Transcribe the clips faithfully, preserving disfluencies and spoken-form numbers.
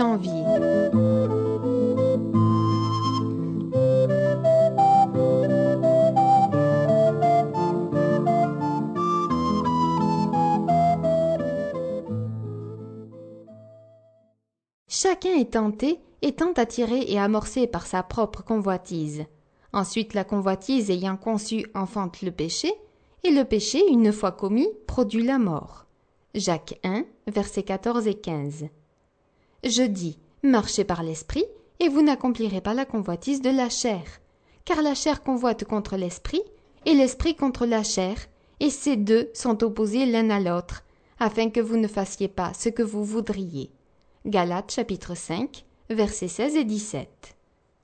janvier. Chacun est tenté, étant attiré et amorcé par sa propre convoitise. Ensuite, la convoitise ayant conçu enfante le péché, et le péché, une fois commis, produit la mort. Jacques un, versets quatorze et quinze. Je dis, marchez par l'esprit, et vous n'accomplirez pas la convoitise de la chair. Car la chair convoite contre l'esprit, et l'esprit contre la chair, et ces deux sont opposés l'un à l'autre, afin que vous ne fassiez pas ce que vous voudriez. Galates chapitre cinq, versets seize et dix-sept.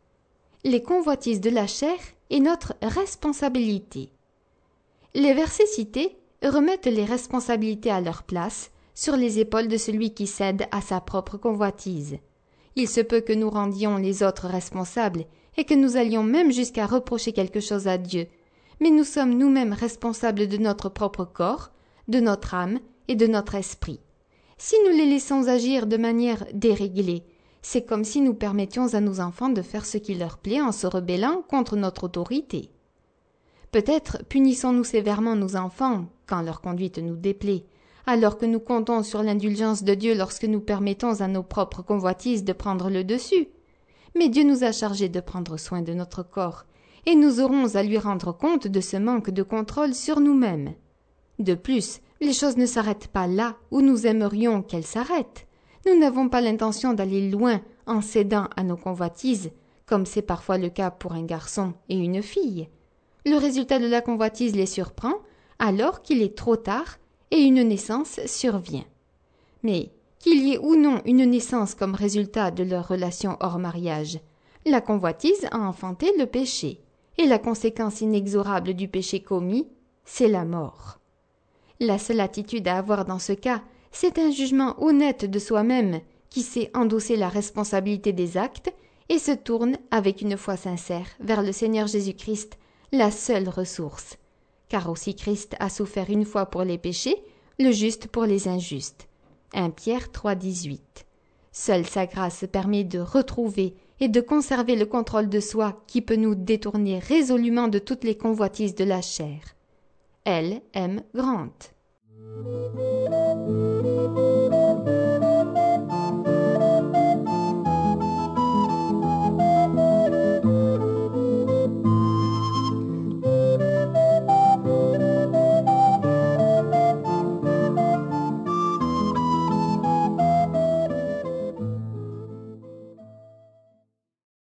Les convoitises de la chair est notre responsabilité. Les versets cités remettent les responsabilités à leur place sur les épaules de celui qui cède à sa propre convoitise. Il se peut que nous rendions les autres responsables et que nous allions même jusqu'à reprocher quelque chose à Dieu, mais nous sommes nous-mêmes responsables de notre propre corps, de notre âme et de notre esprit. Si nous les laissons agir de manière déréglée, c'est comme si nous permettions à nos enfants de faire ce qui leur plaît en se rebellant contre notre autorité. Peut-être punissons-nous sévèrement nos enfants quand leur conduite nous déplaît, alors que nous comptons sur l'indulgence de Dieu lorsque nous permettons à nos propres convoitises de prendre le dessus. Mais Dieu nous a chargés de prendre soin de notre corps, et nous aurons à lui rendre compte de ce manque de contrôle sur nous-mêmes. De plus, les choses ne s'arrêtent pas là où nous aimerions qu'elles s'arrêtent. Nous n'avons pas l'intention d'aller loin en cédant à nos convoitises, comme c'est parfois le cas pour un garçon et une fille. Le résultat de la convoitise les surprend alors qu'il est trop tard et une naissance survient. Mais qu'il y ait ou non une naissance comme résultat de leur relation hors mariage, la convoitise a enfanté le péché, et la conséquence inexorable du péché commis, c'est la mort. La seule attitude à avoir dans ce cas, c'est un jugement honnête de soi-même qui sait endosser la responsabilité des actes et se tourne avec une foi sincère vers le Seigneur Jésus-Christ, la seule ressource. Car aussi Christ a souffert une fois pour les péchés, le juste pour les injustes. premier Pierre trois, dix-huit. Seule sa grâce permet de retrouver et de conserver le contrôle de soi qui peut nous détourner résolument de toutes les convoitises de la chair. L. M. Grant.